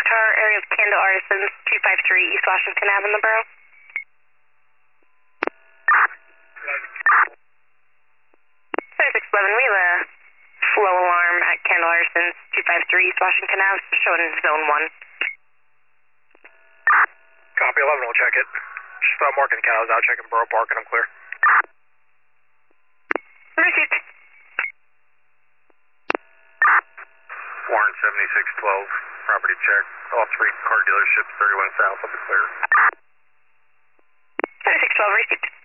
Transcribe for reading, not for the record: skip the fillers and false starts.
car, area of Candle Artisans, 253 East Washington Ave in the borough. 7611, we have a flow alarm at Candle Artisans, 253 East Washington Ave, showing zone 1. Copy, 11 will check it. Just marking cows out, checking Borough Park, and I'm clear. Received. Warren 7612, property check. All 3 car dealerships, 31 South, will be clear. 7612, received.